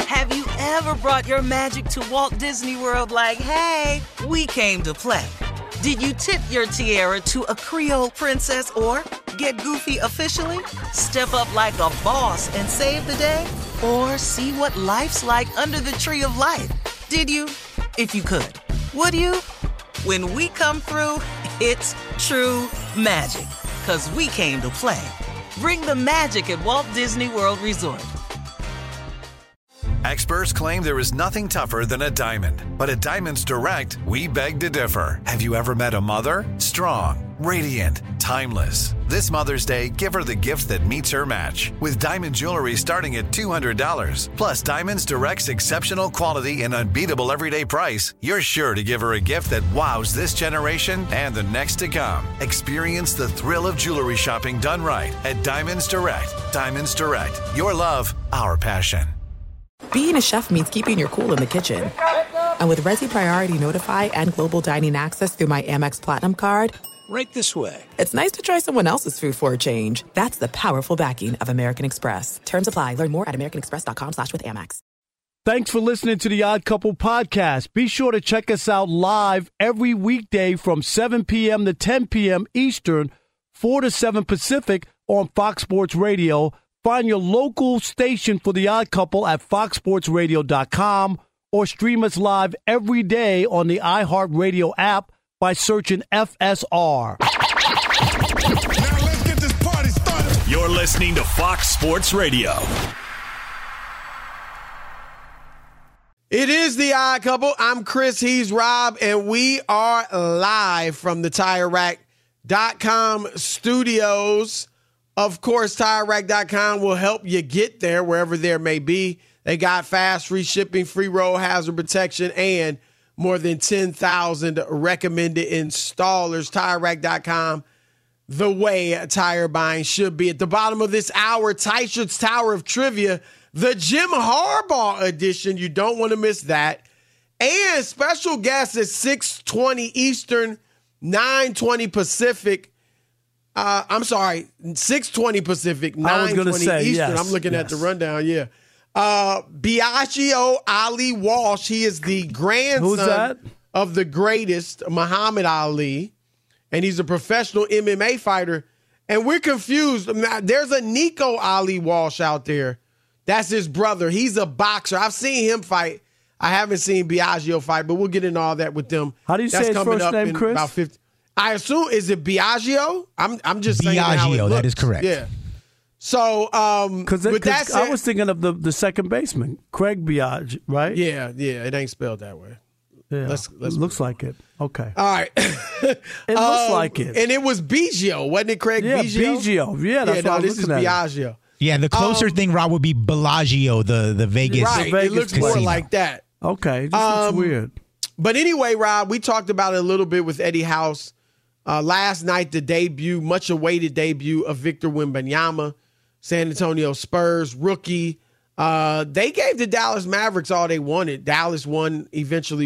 Have you ever brought your magic to Walt Disney World like, hey, we came to play? Did you tip your tiara to a Creole princess or get goofy officially? Step up like a boss and save the day? Or see what life's like under the tree of life? Did you? If you could. Would you? When we come through, it's true magic. 'Cause we came to play. Bring the magic at Walt Disney World Resort. Experts claim there is nothing tougher than a diamond. But at Diamonds Direct, we beg to differ. Have you ever met a mother? Strong, radiant, timeless. This Mother's Day, give her the gift that meets her match. With diamond jewelry starting at $200. Plus Diamonds Direct's exceptional quality and unbeatable everyday price, you're sure to give her a gift that wows this generation and the next to come. Experience the thrill of jewelry shopping done right at Diamonds Direct. Diamonds Direct. Your love, our passion. Being a chef means keeping your cool in the kitchen. And with Resi Priority Notify and Global Dining Access through my Amex Platinum card, right this way. It's nice to try someone else's food for a change. That's the powerful backing of American Express. Terms apply. Learn more at americanexpress.com/withAmex. Thanks for listening to the Odd Couple podcast. Be sure to check us out live every weekday from 7 p.m. to 10 p.m. Eastern, 4 to 7 Pacific on Fox Sports Radio. Find your local station for The Odd Couple at foxsportsradio.com or stream us live every day on the iHeartRadio app by searching FSR. Now let's get this party started. You're listening to Fox Sports Radio. It is The Odd Couple. I'm Chris, he's Rob, and we are live from the TireRack.com studios. Of course, TireRack.com will help you get there wherever there may be. They got fast, free shipping, free road hazard protection, and more than 10,000 recommended installers. TireRack.com, the way tire buying should be. At the bottom of this hour, Tyshird's Tower of Trivia, the Jim Harbaugh edition. You don't want to miss that. And special guest at 6:20 Eastern, 9:20 Pacific. I'm sorry, 6:20 Pacific, 9:20 Eastern. Yes, I'm looking at the rundown, yeah. Biagio Ali Walsh, he is the grandson of the greatest, Muhammad Ali, and he's a professional MMA fighter. And we're confused. There's a Nico Ali Walsh out there. That's his brother. He's a boxer. I've seen him fight. I haven't seen Biagio fight, but we'll get into all that with them. How do you say his first name, Chris? About 50. I assume, is it Biagio? I'm just saying Biagio, that is correct. Yeah. So, because I was thinking of the second baseman, Craig Biagio, right? Yeah, it ain't spelled that way. Yeah, let's looks like it. Okay. All right. It looks like it. And it was Biagio, wasn't it, Craig? Yeah, Biagio. Yeah, that's what I was this is looking at. Biagio. Yeah, the closer thing, Rob, would be Bellagio, the Vegas. Right, Vegas it looks casino. more like that. Okay, it just looks weird. But anyway, Rob, we talked about it a little bit with Eddie House. Last night, the debut, much awaited debut of Victor Wembanyama, San Antonio Spurs rookie. They gave the Dallas Mavericks all they wanted. Dallas won eventually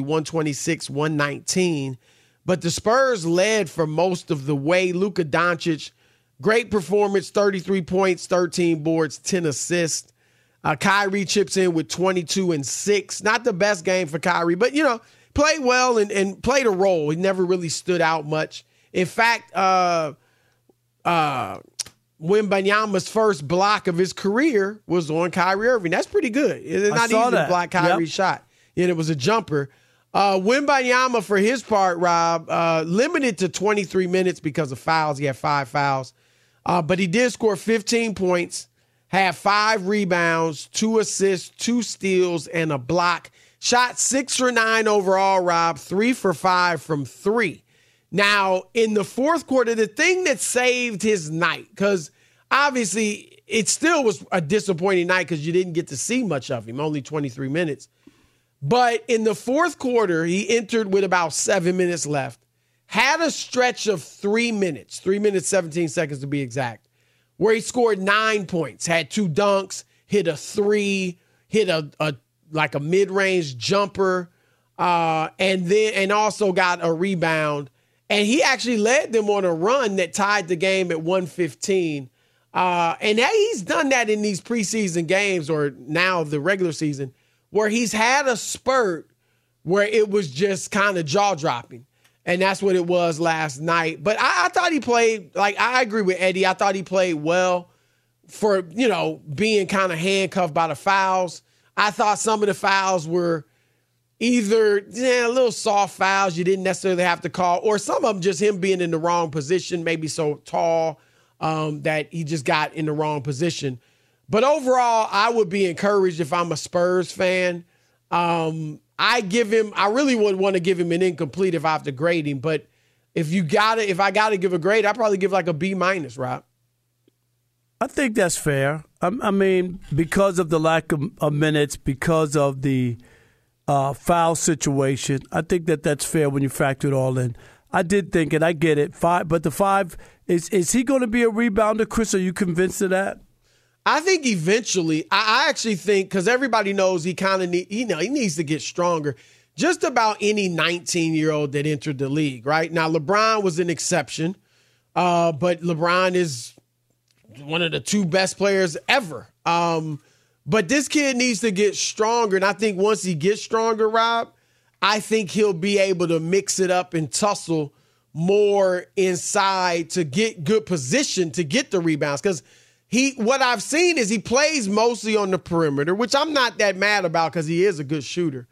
126-119. But the Spurs led for most of the way. Luka Doncic, great performance, 33 points, 13 boards, 10 assists. Kyrie chips in with 22 and 6. Not the best game for Kyrie, but, played well and played a role. He never really stood out much. In fact, Wembanyama's first block of his career was on Kyrie Irving. That's pretty good. It's not easy to block Kyrie's shot. And it was a jumper. Wembanyama, for his part, Rob, limited to 23 minutes because of fouls. He had 5 fouls. But he did score 15 points, had 5 rebounds, 2 assists, 2 steals, and a block. Shot 6 for 9 overall, Rob, 3 for 5 from 3. Now, in the fourth quarter, the thing that saved his night, because obviously it still was a disappointing night because you didn't get to see much of him, only 23 minutes. But in the fourth quarter, he entered with about 7 minutes left, had a stretch of 3 minutes, 3 minutes, 17 seconds to be exact, where he scored 9 points, had 2 dunks, hit a 3, hit a mid-range jumper, and also got a rebound. And he actually led them on a run that tied the game at 115. And he's done that in these preseason games, or now the regular season, where he's had a spurt where it was just kind of jaw-dropping. And that's what it was last night. But I thought he played, like, I agree with Eddie. I thought he played well for, being kind of handcuffed by the fouls. I thought some of the fouls were either a little soft fouls you didn't necessarily have to call, or some of them just him being in the wrong position, maybe so tall that he just got in the wrong position. But overall, I would be encouraged if I'm a Spurs fan. I really would want to give him an incomplete if I have to grade him. But if I got to give a grade, I'd probably give like a B-, Rob. I think that's fair. I mean, because of the lack of minutes, because of the foul situation, I think that's fair when you factor it all in. I did think, and I get it, 5, but the 5, is he going to be a rebounder, Chris? Are you convinced of that? I think eventually, I actually think, because everybody knows he kind of he needs to get stronger. Just about any 19-year-old that entered the league, right? Now, LeBron was an exception, but LeBron is one of the 2 best players ever. But this kid needs to get stronger, and I think once he gets stronger, Rob, I think he'll be able to mix it up and tussle more inside to get good position to get the rebounds, because what I've seen is he plays mostly on the perimeter, which I'm not that mad about because he is a good shooter.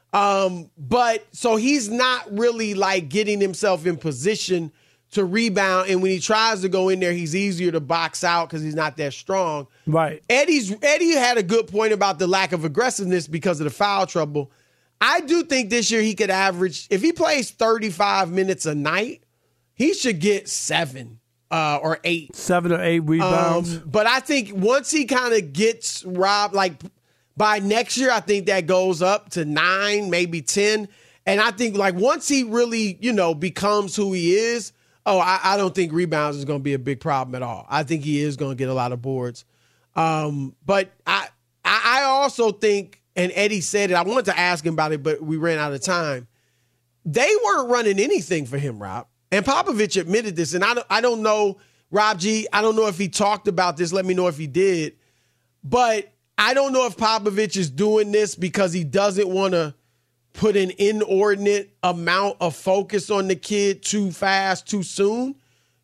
But so he's not really like getting himself in position to rebound. And when he tries to go in there, he's easier to box out because he's not that strong. Right. Eddie had a good point about the lack of aggressiveness because of the foul trouble. I do think this year he could average, if he plays 35 minutes a night, he should get 7. Or 8. 7 or 8 rebounds. But I think once he kind of gets Rob, like by next year, I think that goes up to 9, maybe 10. And I think like once he really, becomes who he is, I don't think rebounds is going to be a big problem at all. I think he is going to get a lot of boards. But I also think, and Eddie said it, I wanted to ask him about it, but we ran out of time. They weren't running anything for him, Rob. And Popovich admitted this, and I don't know, Rob G, I don't know if he talked about this. Let me know if he did. But I don't know if Popovich is doing this because he doesn't want to put an inordinate amount of focus on the kid too fast, too soon,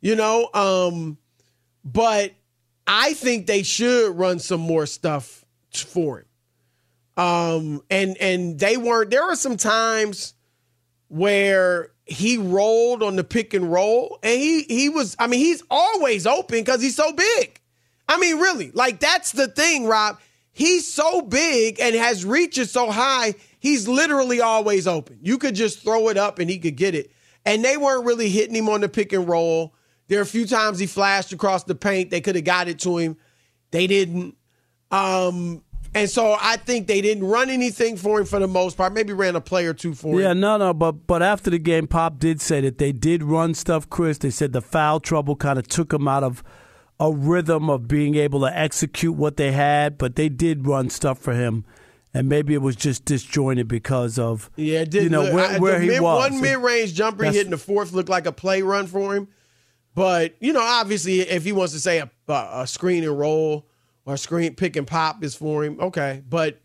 But I think they should run some more stuff for him. And they weren't. There were some times where he rolled on the pick and roll, and he's always open because he's so big. I mean, really, like that's the thing, Rob. He's so big and has reaches so high, he's literally always open. You could just throw it up and he could get it. And they weren't really hitting him on the pick and roll. There are a few times he flashed across the paint. They could have got it to him. They didn't. And so I think they didn't run anything for him for the most part. Maybe ran a play or 2 for him. Yeah, no. But after the game, Pop did say that they did run stuff, Chris. They said the foul trouble kind of took them out of a rhythm of being able to execute what they had. But they did run stuff for him. And maybe it was just disjointed because of where he was. One mid-range jumper he hit in the 4th looked like a play run for him. But, obviously if he wants to say a screen and roll, or screen pick and pop is for him. Okay. But,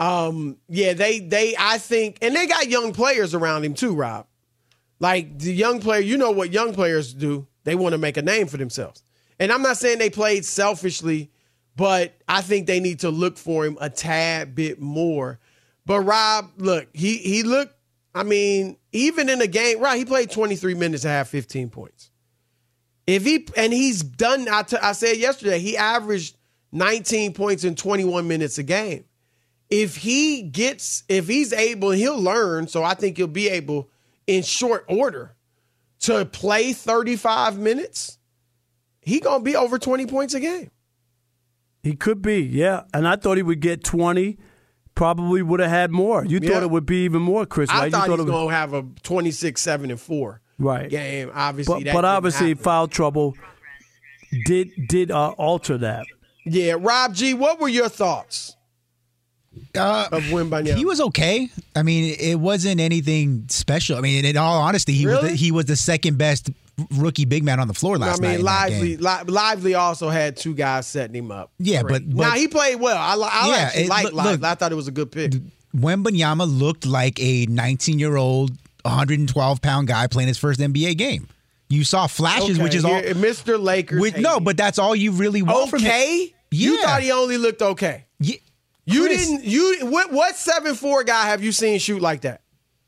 I think, and they got young players around him too, Rob. Like the young player, what young players do. They want to make a name for themselves. And I'm not saying they played selfishly, but I think they need to look for him a tad bit more. But Rob, look, he looked, even in a game, Rob, he played 23 minutes and had 15 points. He's done, I said yesterday, he averaged 19 points in 21 minutes a game. If he's able, he'll learn. So I think he'll be able in short order to play 35 minutes. He going to be over 20 points a game. He could be, yeah. And I thought he would get 20. Probably would have had more. You thought it would be even more, Chris, right? I thought he was going to have a 26, 7, and 4 game. Obviously, but obviously foul trouble did alter that. Yeah, Rob G, what were your thoughts of Wembanyama? He was okay. It wasn't anything special. In all honesty, he was the second best rookie big man on the floor last night. Lively also had two guys setting him up. Yeah, but now he played well. I actually like Lively. I thought it was a good pick. Wembanyama looked like a 19-year-old, 112-pound guy playing his first NBA game. You saw flashes, which is all Mr. Lakers. But that's all you really want from him. Okay, you thought he only looked okay. Yeah, you didn't. What 7'4" guy have you seen shoot like that?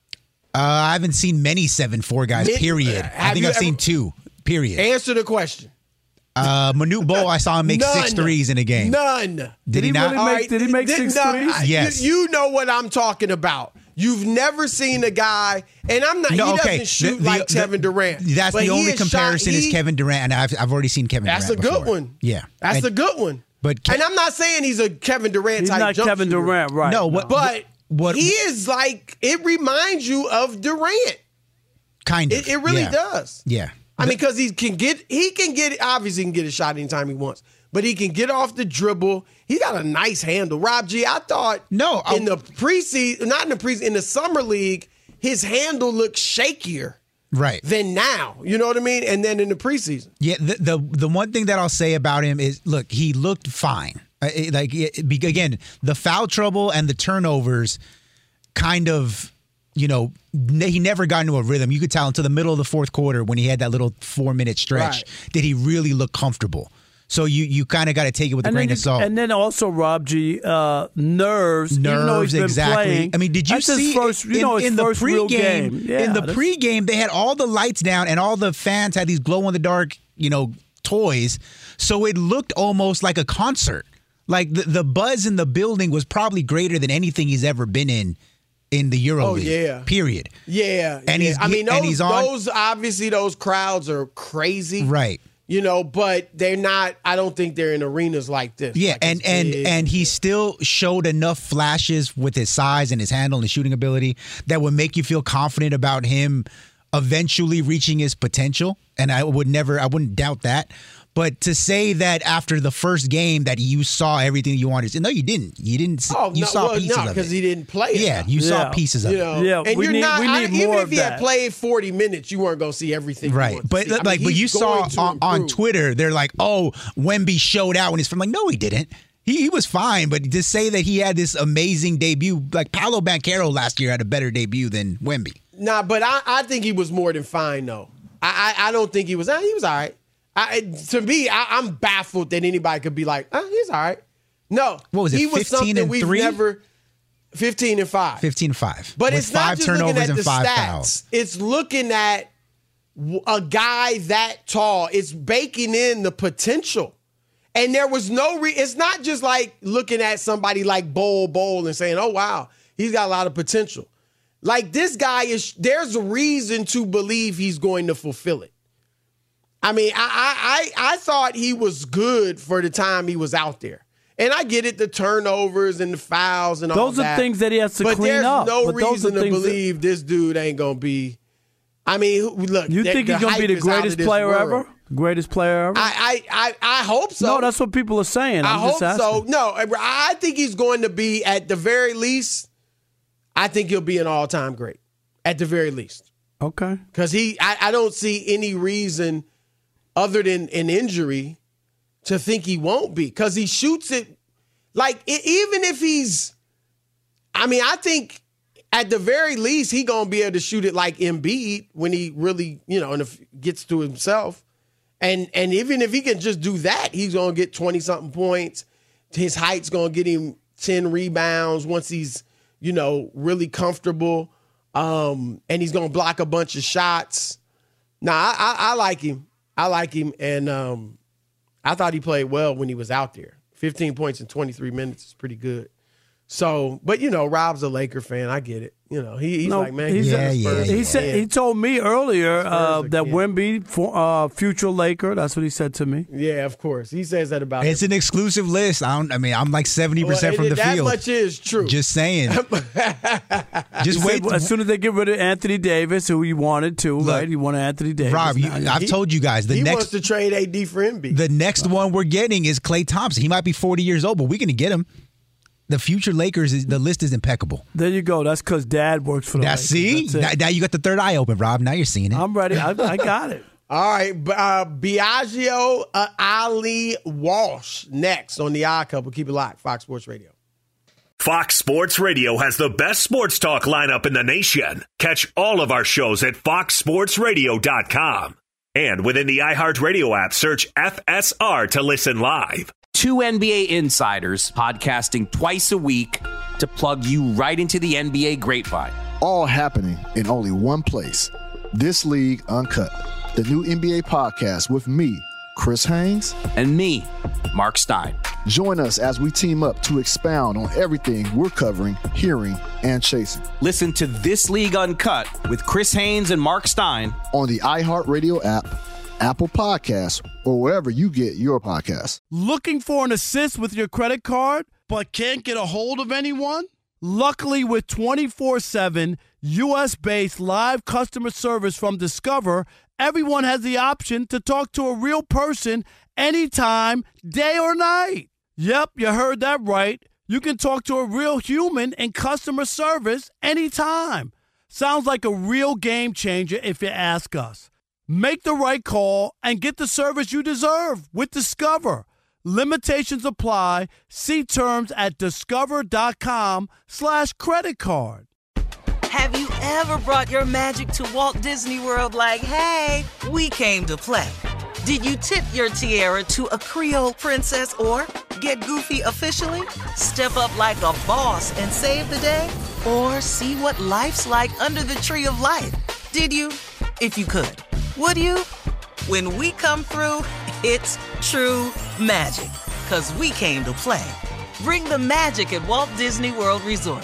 I haven't seen many 7'4" guys. Period. I think I've seen two. Period. Answer the question. Manute Bol, I saw him make 6 threes in a game. None. Did he not? Really did he make 6 threes? Yes. You know what I'm talking about. You've never seen a guy, and I'm not. No, he doesn't shoot like Kevin Durant. That's the only comparison is Kevin Durant, and I've already seen Kevin Durant. That's a good one. Yeah, that's a good one. And I'm not saying he's a Kevin Durant type. He's not Kevin Durant, right? No, but he is like, it reminds you of Durant. Kind of. It really does. Yeah. I mean, because he can get obviously he can get a shot anytime he wants, but he can get off the dribble. He got a nice handle. Rob G, I thought in the preseason, not in the preseason, in the summer league, his handle looked shakier. Right. Than now. You know what I mean? And then in the preseason. Yeah, the one thing that I'll say about him is, look, he looked fine. Again, the foul trouble and the turnovers kind of, he never got into a rhythm. You could tell until the middle of the fourth quarter when he had that little 4-minute stretch that he really looked comfortable. So you kind of got to take it with a grain of salt. And then also, Rob G, nerves. Even though he's been exactly. Playing, I mean, did you see in the pregame? Yeah, in the pregame, they had all the lights down and all the fans had these glow in the dark, toys. So it looked almost like a concert. Like the buzz in the building was probably greater than anything he's ever been in the EuroLeague. Oh yeah. Period. Yeah. And he's on. Those obviously those crowds are crazy. Right. But they're not. I don't think they're in arenas like this. Yeah, like and he still showed enough flashes with his size and his handle and his shooting ability that would make you feel confident about him eventually reaching his potential. And I wouldn't doubt that. But to say that after the first game that you saw everything you wanted to, no, you didn't. You saw pieces of it. Because he didn't play. Yeah, you saw pieces of it. Yeah, and we need even more if he had played 40 minutes, you weren't going to see everything. Right, but you saw on Twitter, they're like, "Oh, Wemby showed out when he's from." Like, no, he didn't. He was fine, but to say that he had this amazing debut, like Paolo Banchero last year had a better debut than Wemby. Nah, but I think he was more than fine though. I don't think he was. He was all right. To me, I'm baffled that anybody could be like, he's all right. No. What was it, he was 15 and 3? 15 and 5. 15 and 5. But it's not just looking at the 5 stats. fouls. It's looking at a guy that tall. It's baking in the potential. And there was no it's not just like looking at somebody like Bol and saying, oh, wow, he's got a lot of potential. Like this guy there's a reason to believe he's going to fulfill it. I mean, I thought he was good for the time he was out there. And I get it, the turnovers and the fouls and all that. Those are things that he has to clean up. But there's no reason to believe this dude ain't going to be. I mean, look. You think he's going to be the greatest player ever? Greatest player ever? I hope so. No, that's what people are saying. I hope so. No, I think he's going to be, at the very least, I think he'll be an all-time great. At the very least. Okay. Because I don't see any reason other than an injury to think he won't be, because he shoots it like even if he's, I think at the very least he gonna be able to shoot it like Embiid when he really and if gets to himself, and even if he can just do that, he's gonna get 20-something points. His height's gonna get him 10 rebounds once he's really comfortable, and he's gonna block a bunch of shots. Nah, I like him. I like him, and I thought he played well when he was out there. 15 points in 23 minutes is pretty good. So, but Rob's a Laker fan. I get it. He's like, man, he told me earlier that Wemby, future Laker. That's what he said to me. Yeah, of course. He says that about It's an exclusive list. I'm like 70% from the that field. That much is true. Just saying. Just wait. As soon as they get rid of Anthony Davis, who he wanted to, right? He wanted Anthony Davis. Rob, I've told you guys. He wants to trade AD for Embiid. The next one we're getting is Klay Thompson. He might be 40 years old, but we're going to get him. The future Lakers, the list is impeccable. There you go. That's because Dad works for the Lakers. See? Now you got the third eye open, Rob. Now you're seeing it. I'm ready. I got it. All right, Biagio Ali Walsh next on The Odd Couple. Keep it locked. Fox Sports Radio. Fox Sports Radio has the best sports talk lineup in the nation. Catch all of our shows at foxsportsradio.com. And within the iHeartRadio app, search FSR to listen live. 2 NBA insiders podcasting twice a week to plug you right into the NBA grapevine. All happening in only one place. This League Uncut, the new NBA podcast with me, Chris Haynes, and me, Mark Stein. Join us as we team up to expound on everything we're covering, hearing, and chasing. Listen to This League Uncut with Chris Haynes and Mark Stein on the iHeartRadio app, Apple Podcasts, or wherever you get your podcasts. Looking for an assist with your credit card, but can't get a hold of anyone? Luckily, with 24/7 U.S.-based live customer service from Discover, everyone has the option to talk to a real person anytime, day or night. Yep, you heard that right. You can talk to a real human in customer service anytime. Sounds like a real game changer if you ask us. Make the right call and get the service you deserve with Discover. Limitations apply. See terms at discover.com/creditcard. Have you ever brought your magic to Walt Disney World like, hey, we came to play? Did you tip your tiara to a Creole princess or get goofy officially? Step up like a boss and save the day? Or see what life's like under the tree of life? Did you? If you could. Would you? When we come through, it's true magic. 'Cause we came to play. Bring the magic at Walt Disney World Resort.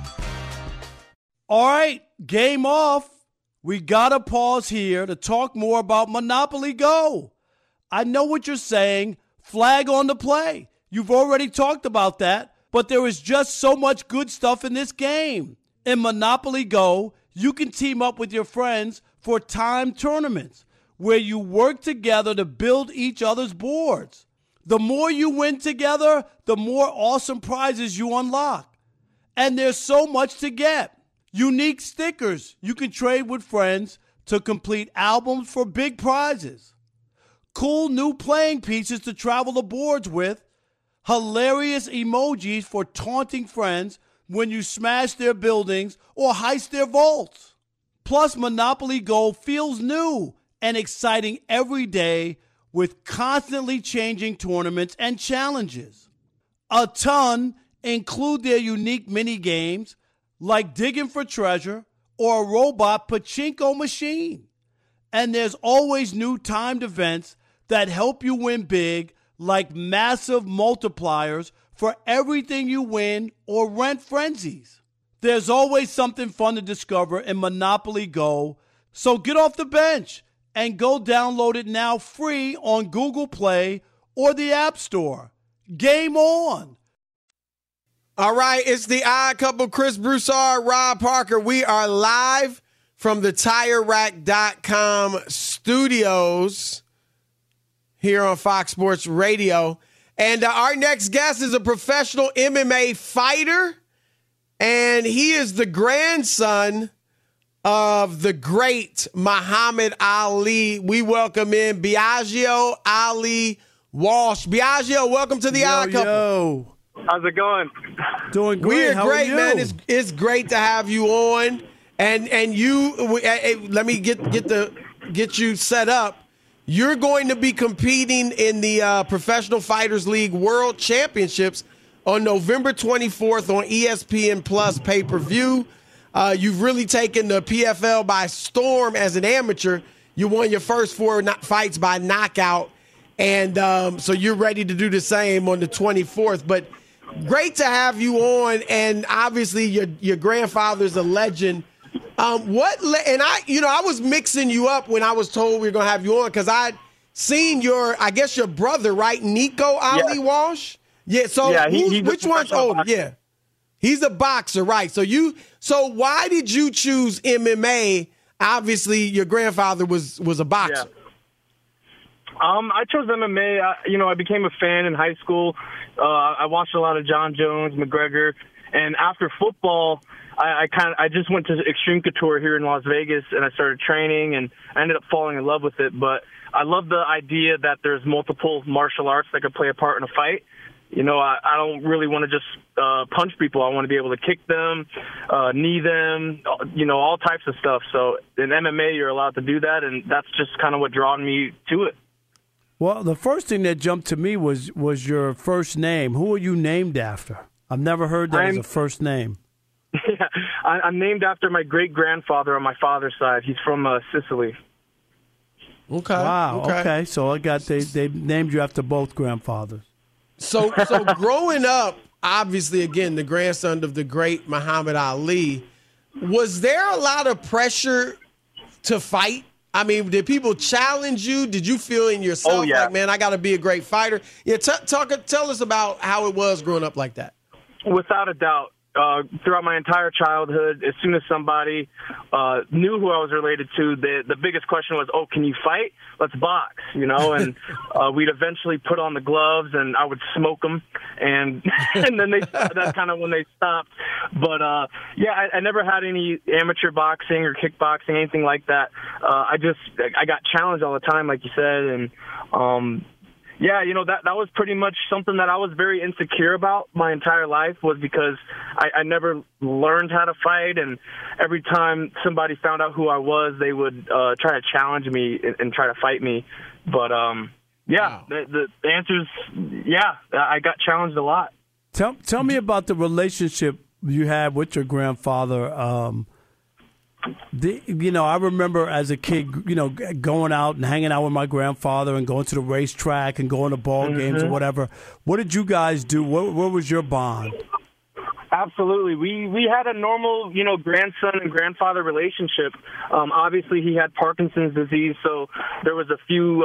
All right, game off. We gotta pause here to talk more about Monopoly Go. I know what you're saying. Flag on the play. You've already talked about that, but there is just so much good stuff in this game. In Monopoly Go, you can team up with your friends for timed tournaments where you work together to build each other's boards. The more you win together, the more awesome prizes you unlock. And there's so much to get. Unique stickers you can trade with friends to complete albums for big prizes. Cool new playing pieces to travel the boards with. Hilarious emojis for taunting friends when you smash their buildings or heist their vaults. Plus, Monopoly Go feels new and exciting every day with constantly changing tournaments and challenges. A ton include their unique mini games like digging for treasure or a robot pachinko machine. And there's always new timed events that help you win big, like massive multipliers for everything you win or rent frenzies. There's always something fun to discover in Monopoly Go, so get off the bench and go download it now free on Google Play or the App Store. Game on! All right, it's the Odd Couple, Chris Broussard, Rob Parker. We are live from the TireRack.com studios here on Fox Sports Radio. And our next guest is a professional MMA fighter, and he is the grandson of the great Muhammad Ali. We welcome in Biagio Ali Walsh. Biagio, welcome to the Odd Couple. Yo. How's it going? Doing great. We're How great, are you? man. It's great to have you on. And you, let me get you set up. You're going to be competing in the Professional Fighters League World Championships on November 24th on ESPN Plus pay-per-view. You've really taken the PFL by storm as an amateur. You won your first 4 fights by knockout, and so you're ready to do the same on the 24th. But great to have you on, and obviously your grandfather's a legend. I was mixing you up when I was told we were going to have you on because seen your brother, right? Nico Ali Walsh? Yeah, so which one's older? Yeah. He's a boxer, right? So why did you choose MMA? Obviously, your grandfather was a boxer. Yeah. I chose MMA. I became a fan in high school. I watched a lot of John Jones, McGregor, And after football, I just went to Extreme Couture here in Las Vegas, and I started training, and I ended up falling in love with it. But I love the idea that there's multiple martial arts that could play a part in a fight. You know, I don't really want to just punch people. I want to be able to kick them, knee them, you know, all types of stuff. So in MMA, you're allowed to do that, and that's just kind of what drawn me to it. Well, the first thing that jumped to me was your first name. Who are you named after? I've never heard that as a first name. Yeah, I'm named after my great-grandfather on my father's side. He's from Sicily. Okay. Wow, okay. So they named you after both grandfathers. So growing up, obviously, again, the grandson of the great Muhammad Ali, was there a lot of pressure to fight? I mean, did people challenge you? Did you feel in yourself like, man, I got to be a great fighter? Yeah, tell us about how it was growing up like that. Without a doubt. Throughout my entire childhood, as soon as somebody knew who I was related to, the biggest question was, "Oh, can you fight? Let's box," you know. And we'd eventually put on the gloves, and I would smoke them, and then that's kind of when they stopped. But yeah, I never had any amateur boxing or kickboxing, anything like that. I got challenged all the time, like you said, and yeah, you know, that was pretty much something that I was very insecure about my entire life, was because I never learned how to fight, and every time somebody found out who I was, they would try to challenge me and try to fight me. But yeah, wow. The answer is yeah, I got challenged a lot. Tell me about the relationship you had with your grandfather. You know, I remember as a kid, you know, going out and hanging out with my grandfather and going to the racetrack and going to ball games or whatever. What did you guys do? What was your bond? Absolutely. We had a normal, you know, grandson and grandfather relationship. Obviously, he had Parkinson's disease, so there was a few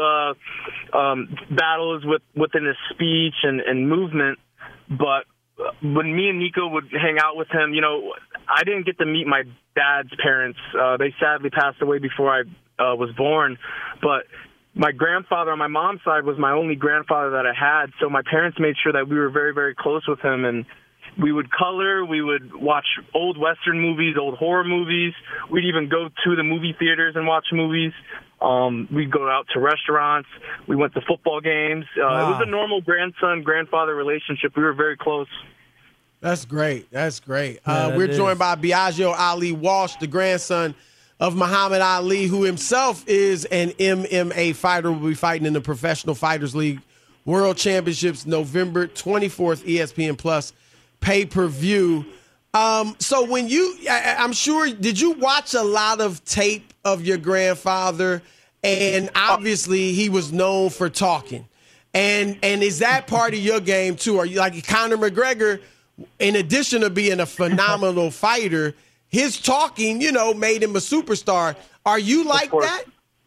battles within his speech and movement. But when me and Nico would hang out with him, you know, I didn't get to meet my dad's parents. They sadly passed away before I was born. But my grandfather on my mom's side was my only grandfather that I had. So my parents made sure that we were very, very close with him. And we would color. We would watch old Western movies, old horror movies. We'd even go to the movie theaters and watch movies. We'd go out to restaurants. We went to football games. Wow. It was a normal grandson-grandfather relationship. We were very close. That's great. That's great. We're joined by Biagio Ali Walsh, the grandson of Muhammad Ali, who himself is an MMA fighter. Will be fighting in the Professional Fighters League World Championships November 24th, ESPN Plus pay-per-view. So when I'm sure, did you watch a lot of tape of your grandfather? And obviously he was known for talking. And is that part of your game too? Are you like Conor McGregor? In addition to being a phenomenal fighter, his talking, you know, made him a superstar. Are you like that?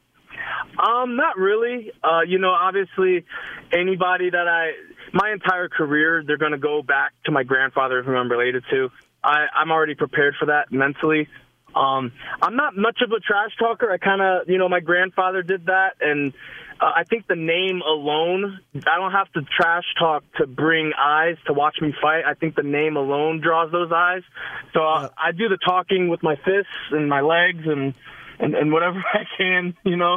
Not really. You know, obviously, anybody my entire career, they're going to go back to my grandfather, who I'm related to. I'm already prepared for that mentally. I'm not much of a trash talker. I kind of, you know, my grandfather did that, and I think the name alone, I don't have to trash talk to bring eyes to watch me fight. I think the name alone draws those eyes. So I do the talking with my fists and my legs and whatever I can, you know.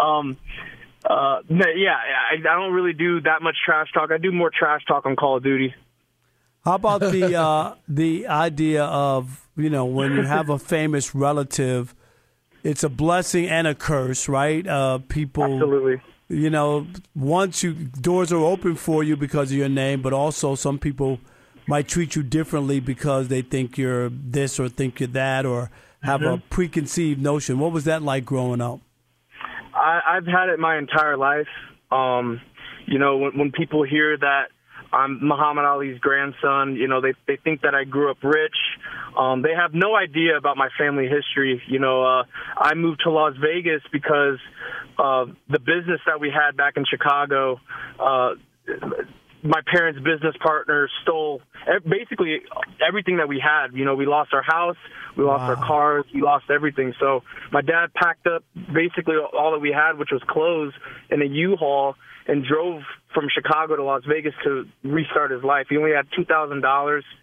Yeah, I don't really do that much trash talk. I do more trash talk on Call of Duty. How about the idea of, you know, when you have a famous relative, it's a blessing and a curse, right? People, absolutely. You know, doors are open for you because of your name, but also some people might treat you differently because they think you're this or think you're that or have a preconceived notion. What was that like growing up? I've had it my entire life. You know, when people hear that I'm Muhammad Ali's grandson, you know, they think that I grew up rich. They have no idea about my family history. You know, I moved to Las Vegas because the business that we had back in Chicago, my parents' business partner stole basically everything that we had. You know, we lost our house, we lost our cars, we lost everything. So my dad packed up basically all that we had, which was clothes, in a U-Haul and drove from Chicago to Las Vegas to restart his life. He only had $2,000.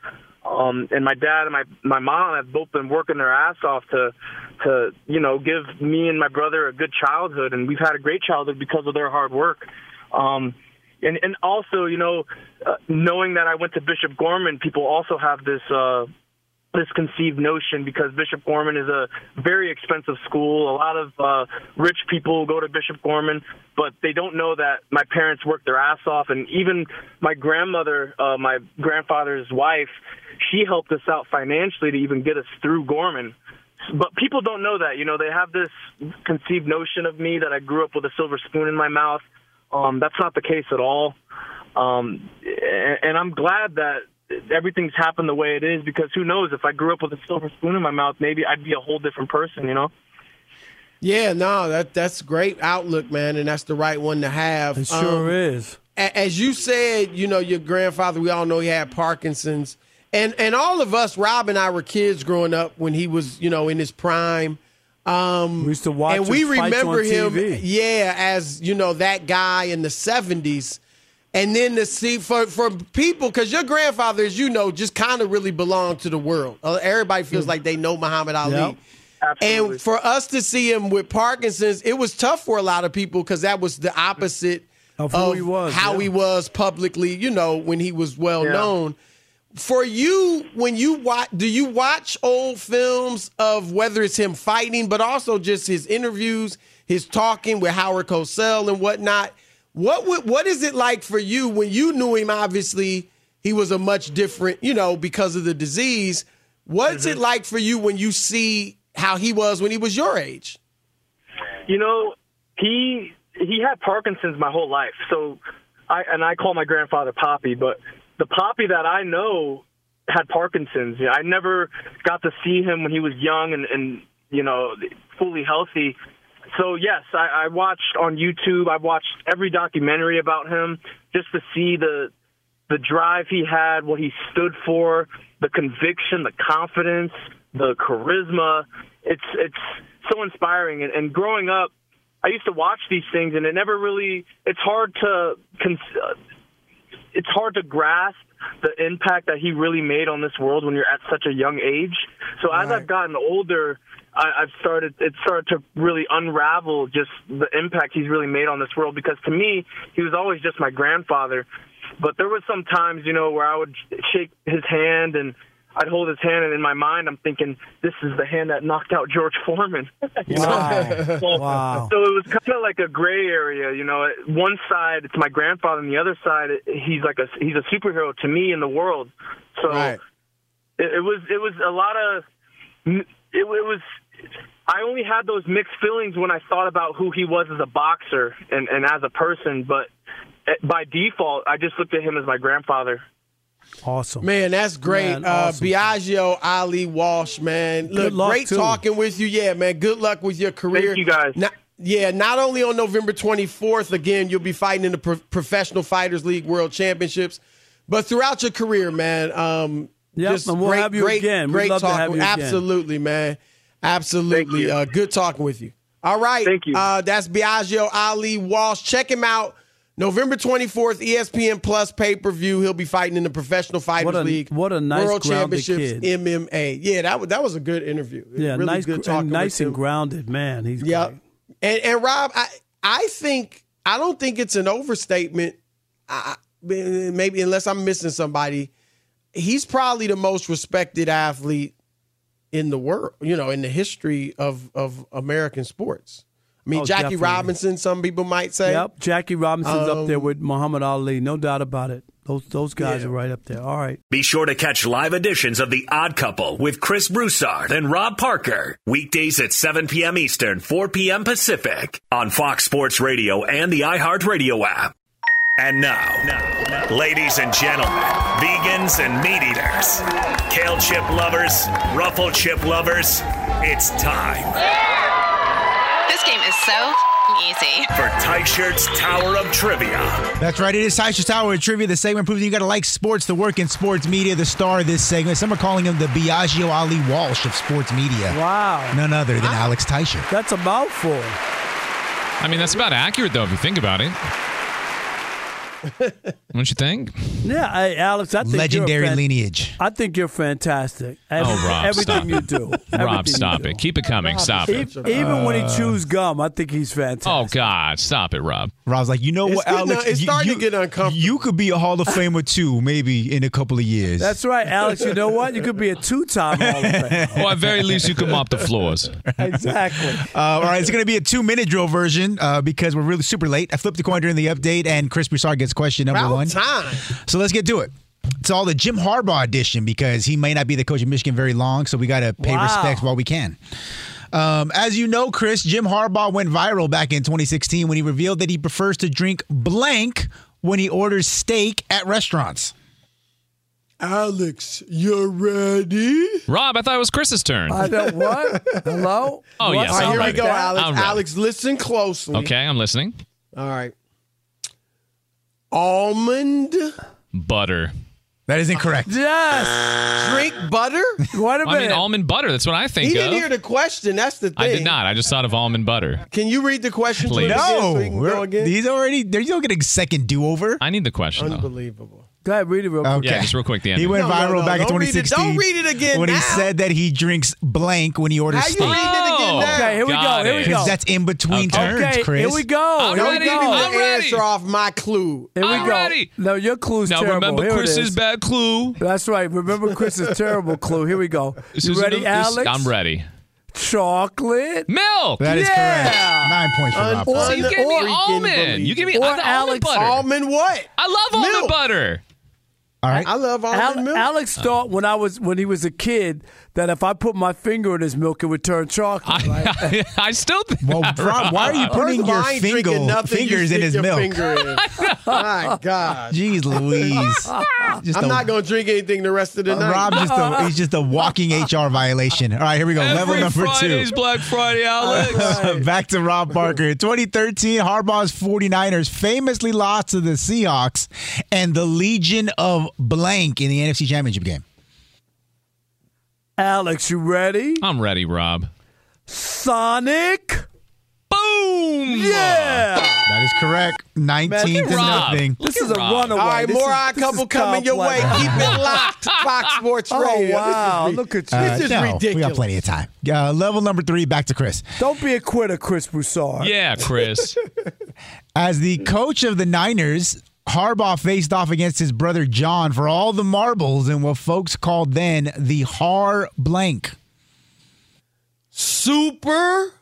And my dad and my mom have both been working their ass off to give me and my brother a good childhood, and we've had a great childhood because of their hard work. And also, knowing that I went to Bishop Gorman, people also have this conceived notion, because Bishop Gorman is a very expensive school. A lot of rich people go to Bishop Gorman, but they don't know that my parents worked their ass off. And even my grandmother, my grandfather's wife, she helped us out financially to even get us through Gorman. But people don't know that. They have this conceived notion of me that I grew up with a silver spoon in my mouth. That's not the case at all. And I'm glad that everything's happened the way it is, because who knows, if I grew up with a silver spoon in my mouth, maybe I'd be a whole different person, Yeah, no, that's a great outlook, man, and that's the right one to have. It sure is. As you said, your grandfather, we all know he had Parkinson's. And all of us, Rob and I were kids growing up when he was, in his prime. We used to watch and we remember him, TV. as, that guy in the 70s. And then to see for people, because your grandfather, as you know, just kind of really belonged to the world. Everybody feels like they know Muhammad Ali. Yep. Absolutely. And for us to see him with Parkinson's, it was tough for a lot of people, because that was the opposite of who he was, how he was publicly, when he was well known. For you, when you watch, do you watch old films of whether it's him fighting, but also just his interviews, his talking with Howard Cosell and whatnot? What is it like for you when you knew him? Obviously, he was a much different, because of the disease. What's it like for you when you see how he was when he was your age? He had Parkinson's my whole life. So I call my grandfather Poppy, but the Poppy that I know had Parkinson's. I never got to see him when he was young and fully healthy. So, yes, I watched on YouTube. I watched every documentary about him just to see the drive he had, what he stood for, the conviction, the confidence, the charisma. It's so inspiring. And growing up, I used to watch these things, and it's hard to grasp the impact that he really made on this world when you're at such a young age. So as I've gotten older, it started to really unravel just the impact he's really made on this world, because to me, he was always just my grandfather. But there was some times, where I would shake his hand and I'd hold his hand, and in my mind, I'm thinking, this is the hand that knocked out George Foreman. Wow. So it was kind of like a gray area, One side, it's my grandfather, and the other side, he's a superhero to me in the world. So it was a lot of. It was. I only had those mixed feelings when I thought about who he was as a boxer and as a person, but by default, I just looked at him as my grandfather. Awesome. Man, that's great. Man, awesome. Biagio Ali Walsh, man. Look, great talking with you. Yeah, man, good luck with your career. Thank you, guys. Not only on November 24th, again, you'll be fighting in the Professional Fighters League World Championships, but throughout your career, man. Yes, and we'll have you again. Great We'd love talking. to have you again. Absolutely, man. Absolutely. Good talking with you. All right. Thank you. That's Biagio Ali Walsh. Check him out. November 24th, ESPN Plus pay-per-view. He'll be fighting in the Professional Fighters League. What a nice, World grounded Championships, kid. MMA. Yeah, that was a good interview. Yeah, really nice, good talking nice with and him. grounded, man. He's great. And Rob, I don't think it's an overstatement. Maybe unless I'm missing somebody, he's probably the most respected athlete in the world. In the history of American sports. I mean, Jackie definitely. Robinson, some people might say. Yep, Jackie Robinson's up there with Muhammad Ali, no doubt about it. Those guys are right up there. All right. Be sure to catch live editions of The Odd Couple with Chris Broussard and Rob Parker. Weekdays at 7 p.m. Eastern, 4 p.m. Pacific on Fox Sports Radio and the iHeartRadio app. And now, ladies and gentlemen, vegans and meat eaters, kale chip lovers, ruffle chip lovers, it's time. This game is so easy. For Tight Shirt's Tower of Trivia. That's right. It is Tight Shirt's Tower of Trivia. The segment proves you got to like sports, the work in sports media, the star of this segment. Some are calling him the Biagio Ali Walsh of sports media. Wow. None other than Alex Teicher. That's a mouthful. I mean, that's about accurate, though, if you think about it. Don't you think? Yeah, hey, Alex, I think legendary you're lineage. I think you're fantastic. Rob, everything stop you it. do. Rob, stop it. Keep it coming. Stop it. Even when he chews gum, I think he's fantastic. Oh, God. Stop it, Rob. Rob's like, you know what, Alex? It's starting to get uncomfortable. You could be a Hall of Famer, too, maybe in a couple of years. That's right, Alex. You know what? You could be a 2-time Hall of Famer. Or at very least, you can mop the floors. Exactly. All right, it's going to be a 2-minute drill version because we're really super late. I flipped the coin during the update, and Chris Broussard gets question number one. Time. So let's get to it. It's all the Jim Harbaugh edition because he may not be the coach of Michigan very long, so we got to pay respect while we can. As you know, Chris, Jim Harbaugh went viral back in 2016 when he revealed that he prefers to drink blank when he orders steak at restaurants. Alex, you ready? Rob, I thought it was Chris's turn. I don't what? Hello? Oh, yes. All right, I'm here ready. we go, Alex. I'm ready. Alex, listen closely. Okay, I'm listening. All right. Almond Butter. That is incorrect. Yes. Drink butter? Wait a minute. I mean, almond butter. That's what I think He of. didn't hear the question. That's the thing. I did not. I just thought of almond butter. Can you read the question to him Please. again so No, he can go again? he's already. There's no getting a second do-over. I need the question, though. Unbelievable. Go ahead, read it real quick. Okay. Yeah, just real quick, the end. He went No, viral back in don't read it. 2016. Don't read it again when now. he said that he drinks blank when he orders How you steak. reading it again now? Okay, here we Got go. Here we it. go. Because that's in between turns, Okay, Chris. here we go. I'm Here ready. we go. I'm ready. Answer off my clue. Here we I'm go. ready. No, your clue's Now, terrible. remember Here it Chris's is. bad clue? That's right. Remember Chris's terrible clue. Here we go. This You isn't ready, Alex? I'm ready. Chocolate. Milk. That is correct. 9 points for Rob. So you gave me Unfreaking almond. You gave me Or almond Alex butter. Almond what? I love almond Milk. butter. All right. I love almond milk. Alex thought when he was a kid that if I put my finger in his milk, it would turn chocolate. Right? I still think Well, Rob, why are you putting your I ain't drinking nothing fingers you in stick his your milk? finger in. My God. Jeez Louise. I'm not going to drink anything the rest of the night. Rob he's just a walking HR violation. All right, here we go. Level every number Friday's 2. Black Friday, Alex. Back to Rob Parker. In 2013, Harbaugh's 49ers famously lost to the Seahawks and the Legion of Blank in the NFC Championship game. Alex, you ready? I'm ready, Rob. Sonic. Boom! Yeah. That is correct. 19 to Rob. nothing. This is a Rob. runaway. All right, This more is- odd this couple is coming your way. complex. Keep it locked. Fox Sports Oh, Radio. wow. This is Look at you. This is No, ridiculous. we got plenty of time. Level number 3, back to Chris. Don't be a quitter, Chris Broussard. Yeah, Chris. As the coach of the Niners, Harbaugh faced off against his brother John for all the marbles in what folks called then the Har blank. Super.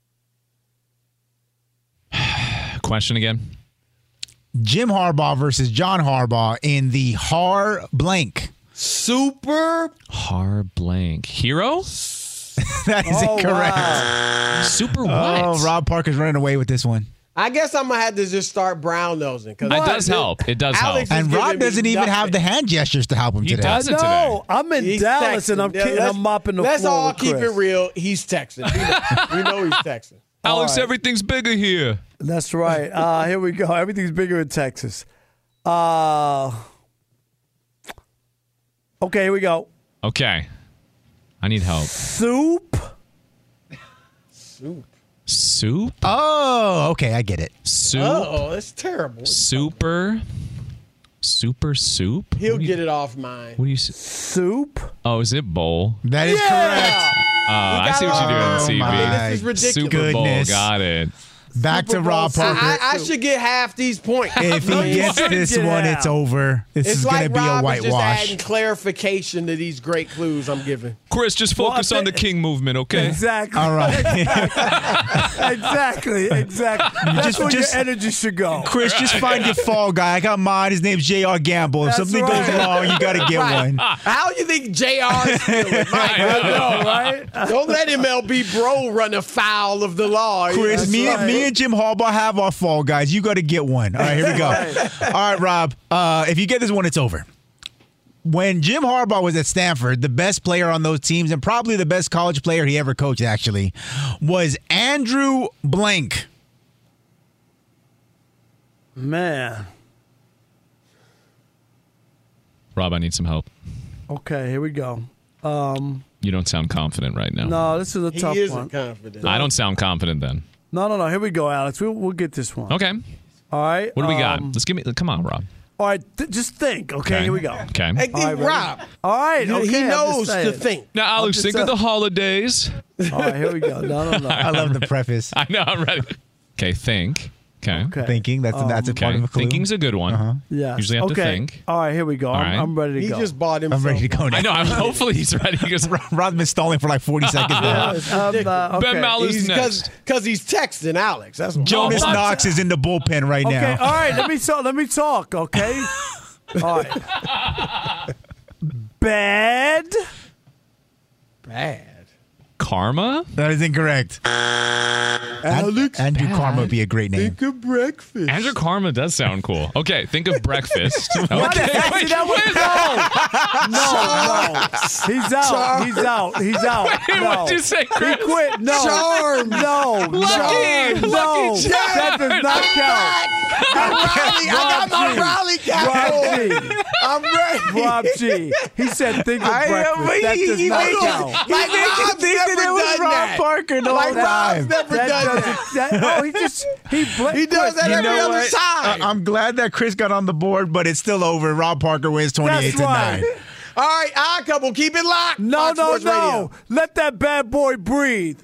Question again. Jim Harbaugh versus John Harbaugh in the Har blank. Super. Har blank. Hero? That is incorrect. Wow. Super what? Oh, Rob Parker's running away with this one. I guess I'm going to have to just start brown nosing. It does help. It does Alex help. is And Rob giving me doesn't even have nothing. the hand gestures to help him He today. doesn't today. No, I'm in He's Dallas texting. and I'm Yeah, kicking, I'm mopping the let's floor. all with keep Chris. it real. He's texting. We know he's texting. Alex, All right. everything's bigger here. That's right. Here we go. Everything's bigger in Texas. Okay, here we go. Okay. I need help. Soup. Soup? Oh, okay, I get it. Soup? Oh, that's terrible. Super soup? He'll get it off mine. What do you say? Soup. Oh, is it bowl? That is correct. I see what you're doing, Oh, CB. my This is ridiculous. Super Bowl. goodness. Got it. Back to Rob Parker. I should get half these points. If he gets should this get one, out. it's over. This It's is going to like be a Rob is just whitewash. adding clarification to these great clues I'm giving. Chris, just focus Well, I on the think- King movement, okay? Exactly. All right. Exactly. That's where just- your energy should go. Chris, just find your fall guy. I got mine. His name's J.R. Gamble. If That's something right. goes wrong, you got to get one. How you think JR is feeling? My I God. know. Right? Don't let MLB Bro run afoul of the law. Chris, me and Jim Harbaugh have our fall guys. You got to get one. All right, here we go. All right, Rob. If you get this one, it's over. When Jim Harbaugh was at Stanford, the best player on those teams, and probably the best college player he ever coached, actually, was Andrew Blank. Man. Rob, I need some help. Okay, here we go. You don't sound confident right now. No, this is a tough He isn't one. confident. I don't sound confident then. No. Here we go, Alex. We'll get this one. Okay. All right. What do we got? Come on, Rob. All right, just think. Okay, here we go. Okay. Hey, All right, Rob. All right, okay. He I'm knows just to saying. think. Now, Alex, think of the holidays. All right, here we go. No. I love the preface. I know, I'm ready. Okay, think. Okay. Thinking. That's a part of a clue. Thinking's a good one. Uh-huh. Yeah. Usually have to think. All right, here we go. All right. I'm ready to go. He just bought himself. I'm ready to go now. I know. Hopefully he's ready. Because Rod's been stalling for like 40 seconds now. Okay. Ben Malu's next. Because he's texting Alex. That's what Jonas Knox is in the bullpen right Okay, now. all right, let me talk, okay? All right. Bad. Karma? That is incorrect. Alex. Andrew Karma would be a great name. Think of breakfast. Andrew Karma does sound cool. Okay, think of breakfast. Okay. What the heck? See, that was no. He's out. No. What'd you say, Chris? He quit. No. Charm. No. Lucky. No. Lucky Charm. That does not count. I got my Raleigh cap on. I'm ready. Rob G. He said think of breakfast. That does not count. Like Rob's never done that. Parker the Like Rob's never done that. He does that every other time. I'm glad that Chris got on the board, but it's still over. Rob Parker wins 28-9. right. All right, Odd Couple, keep it locked. No. Fox Sports Radio. Let that bad boy breathe.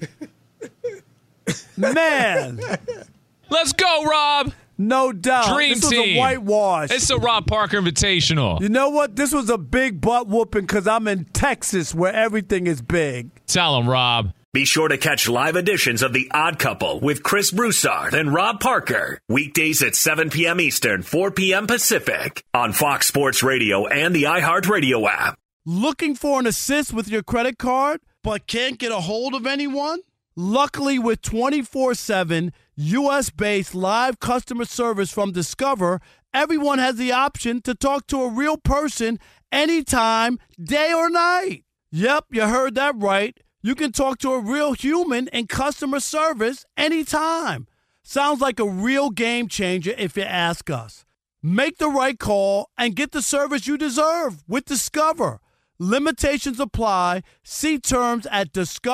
Man. Let's go, Rob. No doubt. Dream this was team. a whitewash. It's a Rob Parker Invitational. You know what? This was a big butt whooping because I'm in Texas where everything is big. Tell him, Rob. Be sure to catch live editions of The Odd Couple with Chris Broussard and Rob Parker. Weekdays at 7 p.m. Eastern, 4 p.m. Pacific on Fox Sports Radio and the iHeartRadio app. Looking for an assist with your credit card but can't get a hold of anyone? Luckily, with 24/7 U.S.-based live customer service from Discover, everyone has the option to talk to a real person anytime, day or night. Yep, you heard that right. You can talk to a real human in customer service anytime. Sounds like a real game changer if you ask us. Make the right call and get the service you deserve with Discover. Limitations apply. See terms at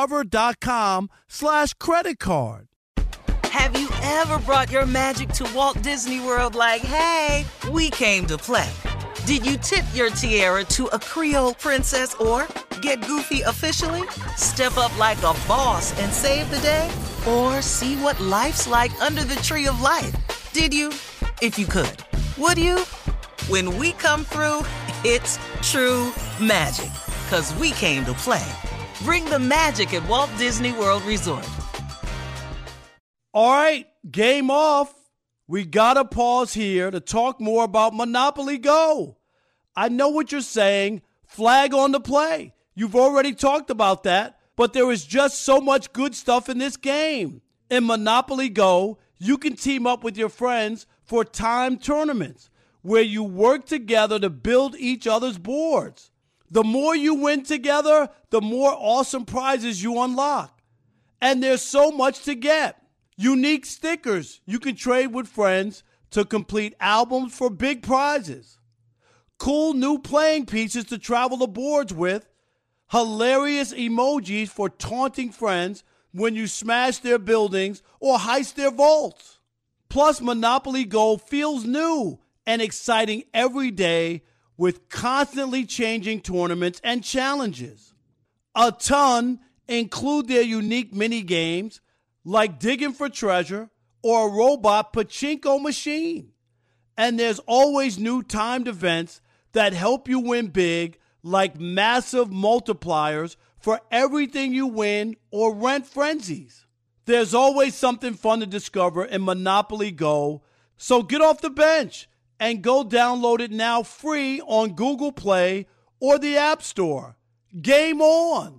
discover.com/credit card. Have you ever brought your magic to Walt Disney World like, hey, we came to play? Did you tip your tiara to a Creole princess or get goofy officially? Step up like a boss and save the day? Or see what life's like under the tree of life? Did you? If you could. Would you? When we come through, it's true magic. 'Cause we came to play. Bring the magic at Walt Disney World Resort. All right, game off. We gotta pause here to talk more about Monopoly Go. I know what you're saying. Flag on the play. You've already talked about that, but there is just so much good stuff in this game. In Monopoly Go, you can team up with your friends for timed tournaments where you work together to build each other's boards. The more you win together, the more awesome prizes you unlock. And there's so much to get. Unique stickers you can trade with friends to complete albums for big prizes. Cool new playing pieces to travel the boards with. Hilarious emojis for taunting friends when you smash their buildings or heist their vaults. Plus, Monopoly Go feels new and exciting every day with constantly changing tournaments and challenges. A ton include their unique mini games like digging for treasure or a robot pachinko machine. And there's always new timed events that help you win big, like massive multipliers for everything you win or rent frenzies. There's always something fun to discover in Monopoly Go, so get off the bench and go download it now free on Google Play or the App Store. Game on!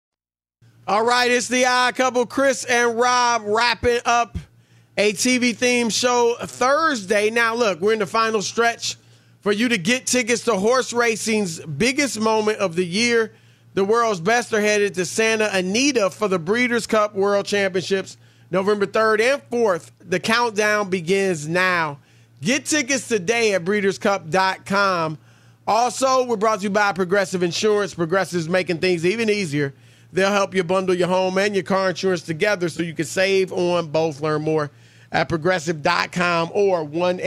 All right, it's the Odd Couple, Chris and Rob, wrapping up a TV-themed show Thursday. Now, look, we're in the final stretch for you to get tickets to horse racing's biggest moment of the year. The world's best are headed to Santa Anita for the Breeders' Cup World Championships, November 3rd and 4th. The countdown begins now. Get tickets today at breederscup.com. Also, we're brought to you by Progressive Insurance. Progressive's making things even easier. They'll help you bundle your home and your car insurance together so you can save on both. Learn more at Progressive.com or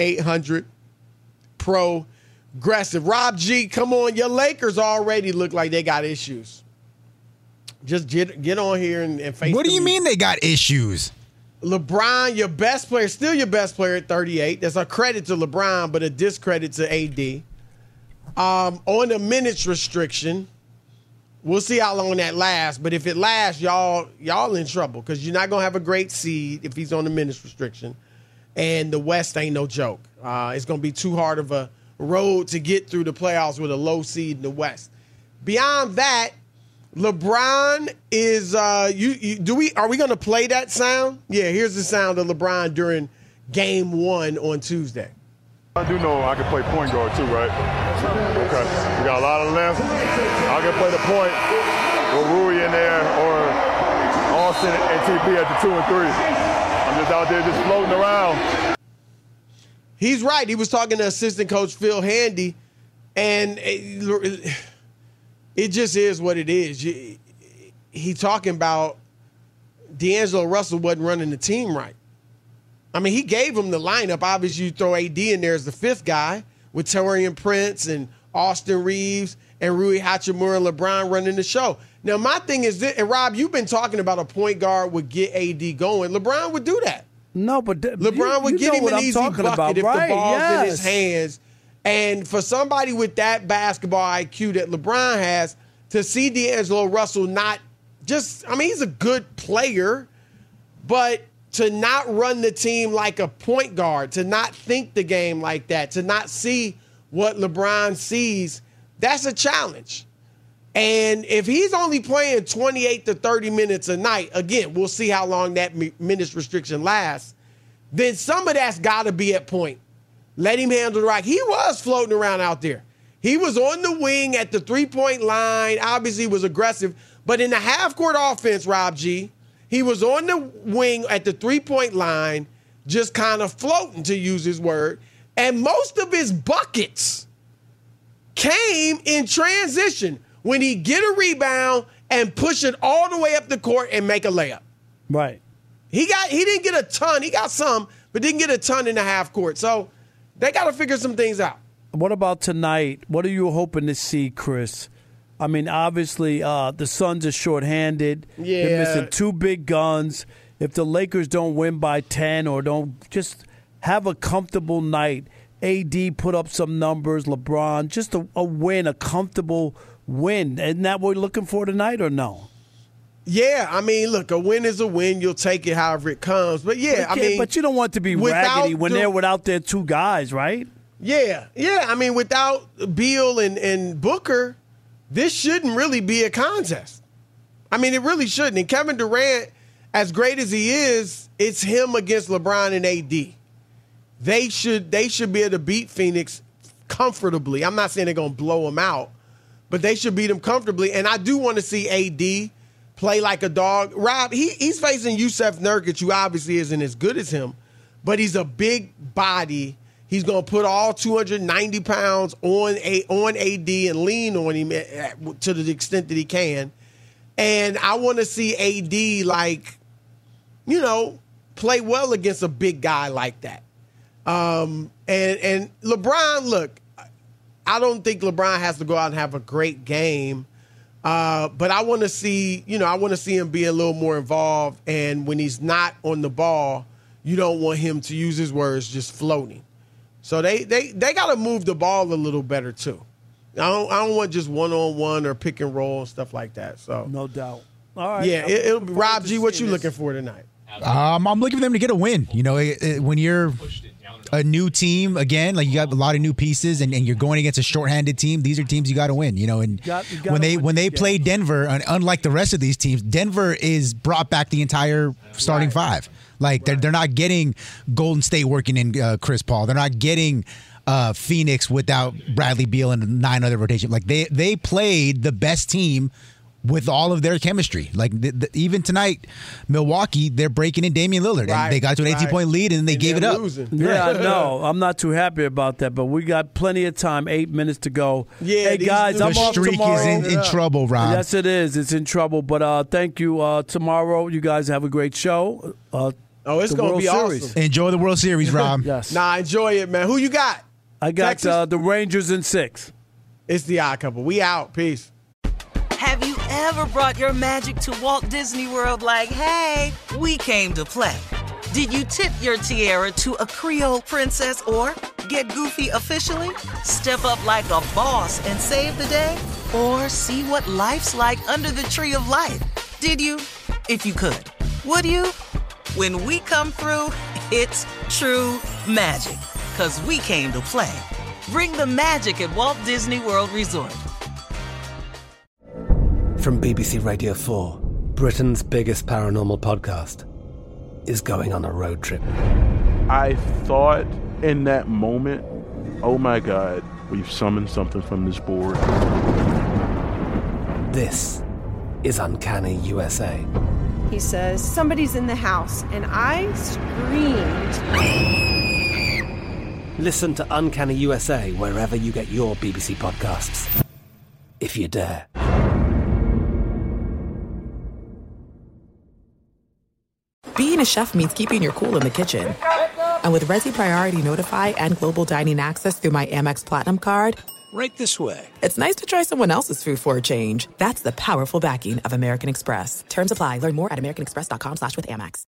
1-800-PROGRESSIVE. Rob G, come on. Your Lakers already look like they got issues. Just get on here and face What do you mean they got issues? LeBron, your best player, still your best player at 38. That's a credit to LeBron, but a discredit to AD. On the minutes restriction, we'll see how long that lasts. But if it lasts, y'all in trouble because you're not going to have a great seed if he's on the minutes restriction. And the West ain't no joke. It's going to be too hard of a road to get through the playoffs with a low seed in the West. Beyond that, LeBron is are we going to play that sound? Yeah, here's the sound of LeBron during Game 1 on Tuesday. I do know I can play point guard too, right? Okay. We got a lot of length. I can play the point with Rui in there or Austin and TP at the 2 and 3. I'm just out there just floating around. He's right. He was talking to assistant coach Phil Handy, and it just is what it is. He talking about D'Angelo Russell wasn't running the team right. I mean, he gave him the lineup. Obviously, you throw AD in there as the fifth guy with Taurean Prince and Austin Reeves and Rui Hachimura and LeBron running the show. Now, my thing is this, and Rob, you've been talking about a point guard would get AD going. LeBron would do that. No, but LeBron would get him an easy bucket if the ball's in his hands. And for somebody with that basketball IQ that LeBron has, to see D'Angelo Russell not just, I mean, he's a good player, but to not run the team like a point guard, to not think the game like that, to not see what LeBron sees, that's a challenge. And if he's only playing 28 to 30 minutes a night, again, we'll see how long that minutes restriction lasts, then some of that's got to be at point. Let him handle the rock. He was floating around out there. He was on the wing at the three-point line, obviously was aggressive, but in the half-court offense, Rob G., he was on the wing at the three-point line, just kind of floating, to use his word, and most of his buckets came in transition when he get a rebound and push it all the way up the court and make a layup. Right. He didn't get a ton. He got some, but didn't get a ton in the half court. So they got to figure some things out. What about tonight? What are you hoping to see, Chris? I mean, obviously, the Suns are shorthanded. Yeah. They're missing two big guns. If the Lakers don't win by 10 or don't just have a comfortable night, AD put up some numbers, LeBron, just a win, a comfortable win. Isn't that what we're looking for tonight or no? Yeah, I mean, look, a win is a win. You'll take it however it comes. But, yeah, But you don't want to be raggedy when they're without their two guys, right? Yeah. I mean, without Beal and Booker, this shouldn't really be a contest. I mean, it really shouldn't. And Kevin Durant, as great as he is, it's him against LeBron and AD. They should be able to beat Phoenix comfortably. I'm not saying they're going to blow them out, but they should beat them comfortably. And I do want to see AD play like a dog. Rob, he's facing Yusuf Nurkic, who obviously isn't as good as him, but he's a big body. He's going to put all 290 pounds on AD and lean on him to the extent that he can. And I want to see AD, play well against a big guy like that. And LeBron, look, I don't think LeBron has to go out and have a great game. But I want to see, him be a little more involved. And when he's not on the ball, you don't want him, to use his words, just floating. So they got to move the ball a little better too. I don't want just one-on-one or pick and roll and stuff like that. So no doubt. All right. Yeah, it'll be Rob G. What you looking for tonight? I'm looking for them to get a win. When you're a new team again, like you got a lot of new pieces, and you're going against a shorthanded team. These are teams you got to win. And when they play Denver, unlike the rest of these teams, Denver is brought back the entire starting five. Like they're not getting Golden State working in Chris Paul. They're not getting Phoenix without Bradley Beal and 9 other rotation. Like they played the best team with all of their chemistry. Like even tonight, Milwaukee, they're breaking in Damian Lillard. And they got to an 18-point lead and they gave it up. Yeah, no, I'm not too happy about that, but we got plenty of time, 8 minutes to go. Yeah, hey, guys, I'm off tomorrow. The streak is in trouble, Rob. Yes, it is. It's in trouble, but thank you. Tomorrow, you guys have a great show. Oh, it's going to be awesome. Enjoy the World Series, Rob. Yes. Nah, enjoy it, man. Who you got? I got the Rangers in 6. It's the Odd Couple. We out. Peace. Have you ever brought your magic to Walt Disney World like, hey, we came to play? Did you tip your tiara to a Creole princess or get goofy officially? Step up like a boss and save the day? Or see what life's like under the tree of life? Did you? If you could. Would you? When we come through, it's true magic. 'Cause we came to play. Bring the magic at Walt Disney World Resort. From BBC Radio 4, Britain's biggest paranormal podcast is going on a road trip. I thought in that moment, oh my God, we've summoned something from this board. This is Uncanny USA. He says, somebody's in the house, and I screamed. Listen to Uncanny USA wherever you get your BBC podcasts, if you dare. Being a chef means keeping your cool in the kitchen. And with Resi Priority Notify and Global Dining Access through my Amex Platinum card, right this way. It's nice to try someone else's food for a change. That's the powerful backing of American Express. Terms apply. Learn more at americanexpress.com/withAmex.